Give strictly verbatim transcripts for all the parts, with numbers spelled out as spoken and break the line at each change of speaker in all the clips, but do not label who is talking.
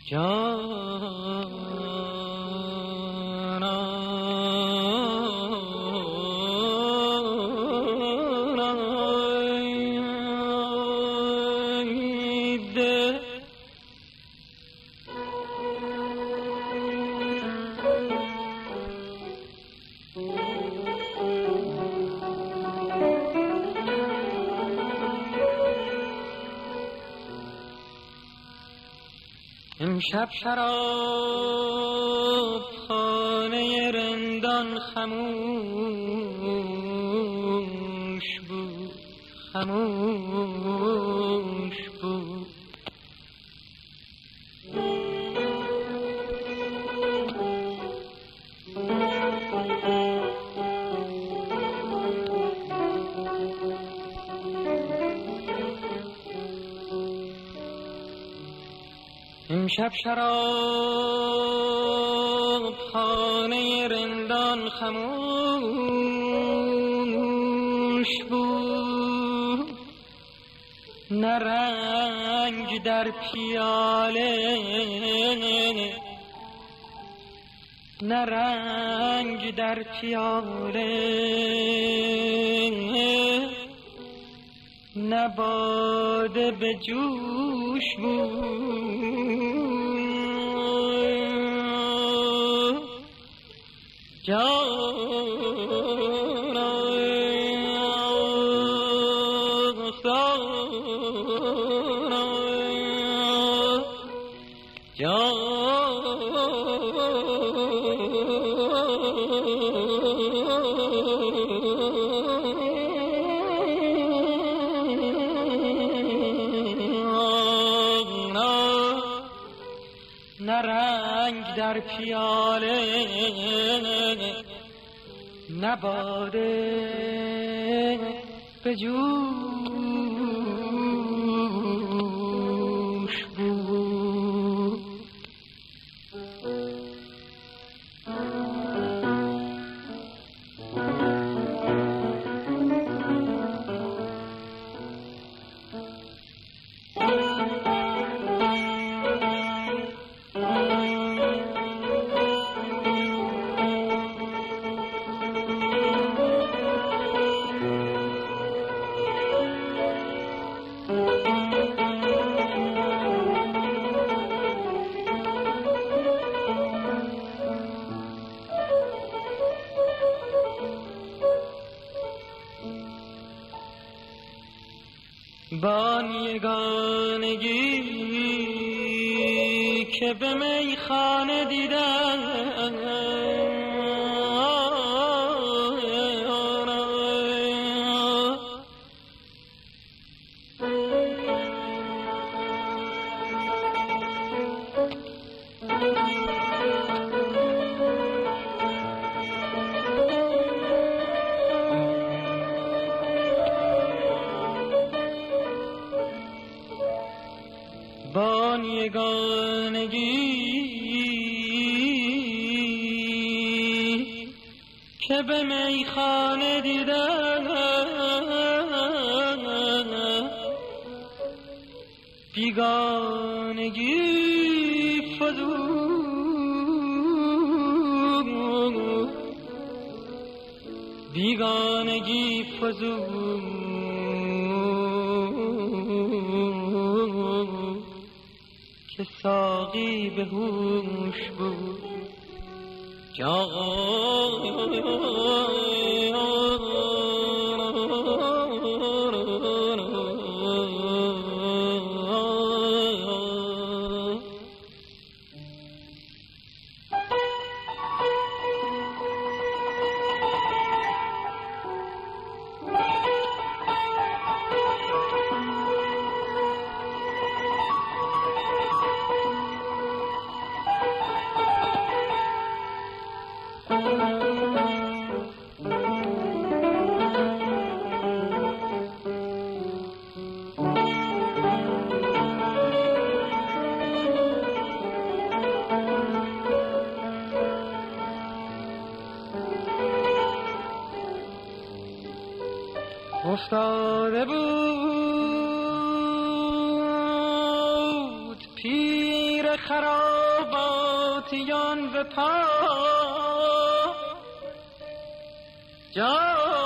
امشب شراب خانه رندان خموش بود، خموش بود. امشب شراب خانه رندان خموش بود، نه رنگ در پیاله، نه رنگ در پیاله، نه باده به جوش بود. نه رنگ در پیاله، نه باده به جوش بود. بان یگانگی که به میخانه دیدم، بان یگانگی که به میخانه دیدم، بیگانگی فزود، بیگانگی فزود که ساقی به هوش بود. افتاده بود پیر پیر خراباتیان به پا جان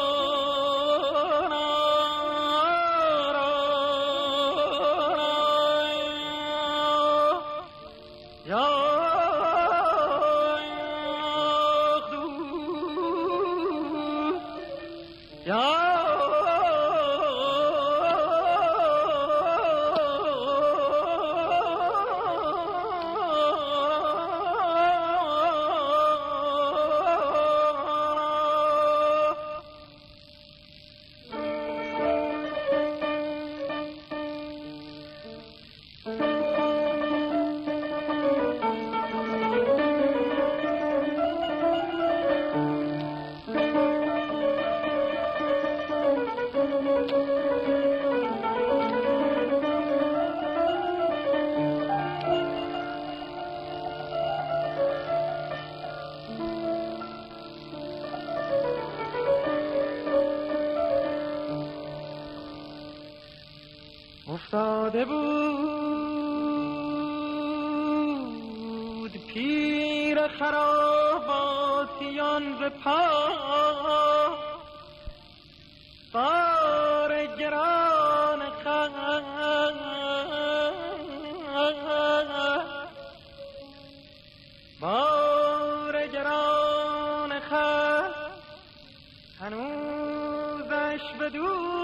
افتاده بود پیر خراباتیان به پا بار گران خط بار گران خط هنوزش بدون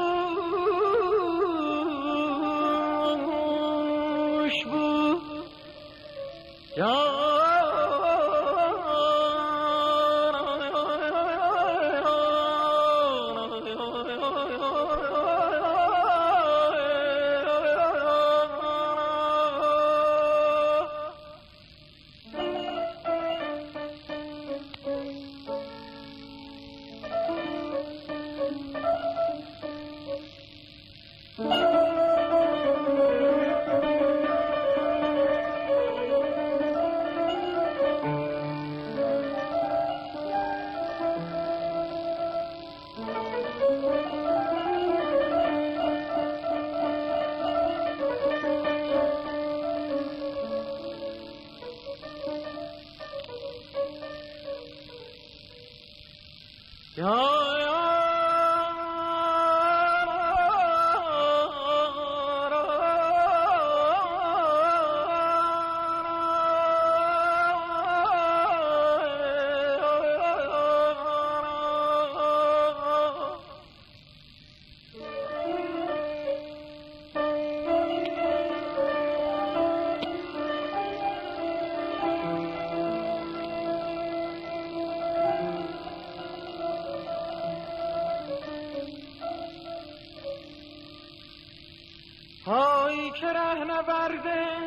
هایی که رهنورد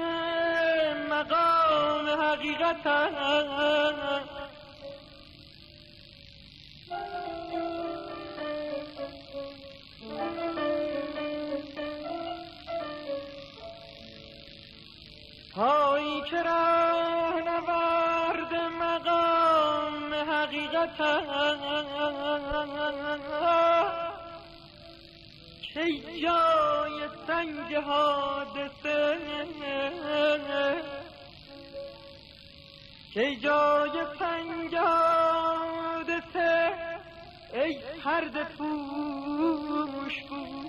مقام حقیقت است هایی که رهنورد مقام حقیقت است ای جای سنگ حادثه ای جای سنگ حادثه ای پرده پوش بود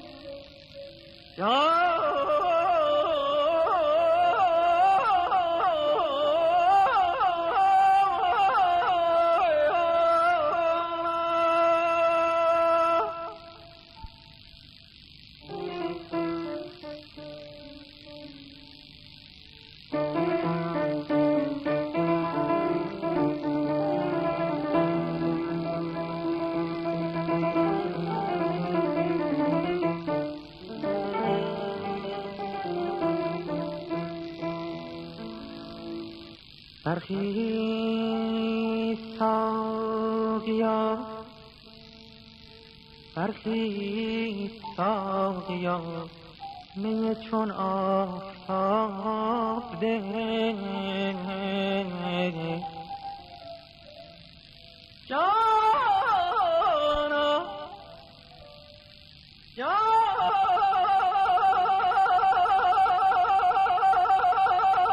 برخیز ساقیا برخیز ساقیا می چون آفتاب ده جانا جانا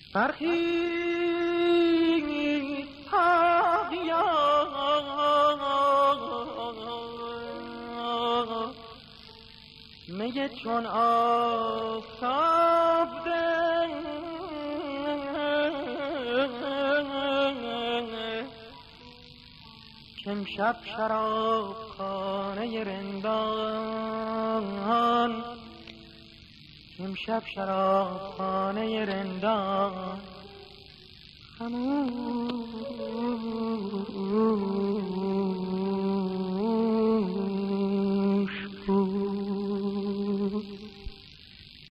برخیز ساقیا می چون آفتاب ده کامشب شراب خانه رندان کامشب شراب خانه رندان خموش